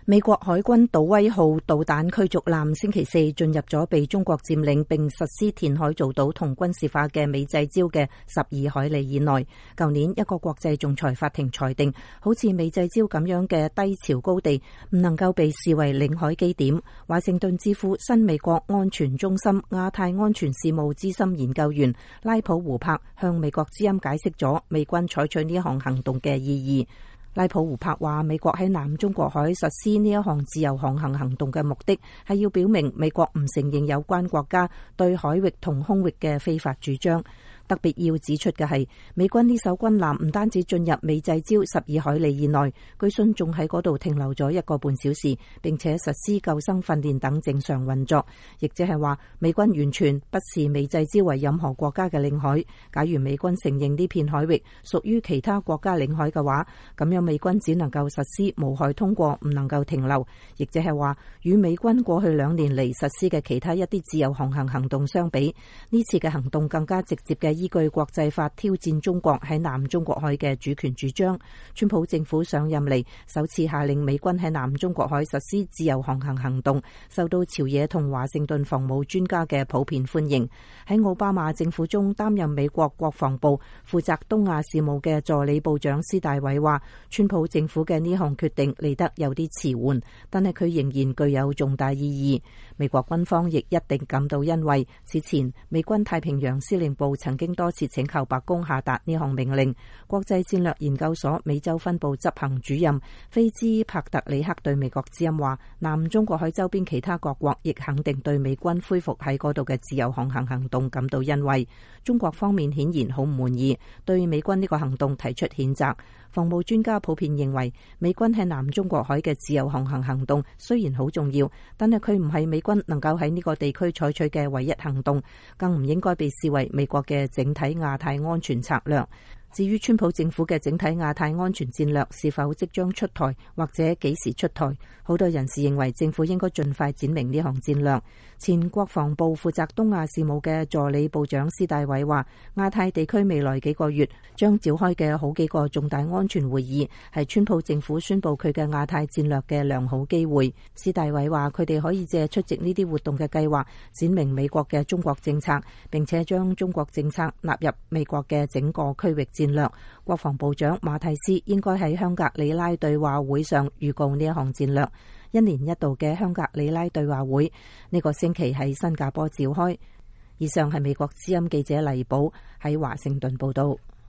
美國海軍杜威號導彈驅逐艦星期四進入咗被中國佔領並實施填海造島同軍事化嘅美濟礁嘅12海里以內。舊年一個國際仲裁法庭裁定，好似美濟礁咁樣嘅低潮高地唔能夠被視為領海基點。華盛頓智庫新美國安全中心亞太安全事務資深研究員拉普胡柏向美國之音解釋咗美軍採取呢一項行動嘅意義。拉普胡柏話，美國喺南中國海實施呢一項自由航行行動嘅目的係要表明美國唔承認有關國家對海域同空域嘅非法主張。特別要指出嘅係，美軍呢艘軍艦唔單止進入美濟礁12海里以內，據信仲喺嗰度停留咗1個半小時，並且實施救生訓練等正常運作。亦即係話，美軍完全不視美濟礁為任何國家嘅領海。假如美軍承認呢片海域屬於其他國家領海嘅話，咁樣美軍只能夠實施無害通過，唔能夠停留。亦即係話，與美軍過去2年嚟實施嘅其他一啲自由航行行動相比，呢次嘅行動更加直接嘅依據國際法挑戰中國喺南中國海嘅主權主張。川普政府上任嚟首次下令美軍喺南中國海實施自由航行行動，受到朝野同華盛頓防務專家嘅普遍歡迎。喺奧巴馬政府中擔任美國國防部負責東亞事務嘅助理部長施大偉話，川普政府嘅呢項決定嚟得有啲遲緩，但係佢仍然具有重大意義。美國軍方亦一定感到欣慰。此前美軍太平洋司令部曾經多次請求白宮下達呢項命令。國際戰略研究所美洲分部執行主任菲茲帕特里克對美國之音話，南中國海周邊其他各國亦肯定對美軍恢復喺嗰度嘅自由航行行動感到欣慰。中國方面顯然好唔滿意，對美軍呢個行動提出譴責。防務專家普遍認為，美軍喺南中國海嘅自由航行行動雖然好重要，但係佢唔係美軍能夠喺呢個地區採取嘅唯一行動，更唔應該被視為美國嘅整體亞太安全策略。至於川普政府嘅整體亞太安全戰略是否即將出台，或者幾時出台，好多人士認為政府應該盡快展明呢項戰略。前國防部負責東亞事務嘅助理部長施大偉話，亞太地區未來幾個月將召開嘅好幾個重大安全會議，係川普政府宣布佢嘅亞太戰略嘅良好機會。施大偉話，佢哋可以借出席呢啲活動嘅計劃，展明美國嘅中國政策，並且將中國政策納入美國嘅整個區域戰略。國防部長馬蒂斯應該喺香格里拉對話會上預告呢一項戰略。1年1度嘅香格里拉對話會呢個星期喺新加坡召開。以上係美國之音記者黎寶喺華盛頓報道。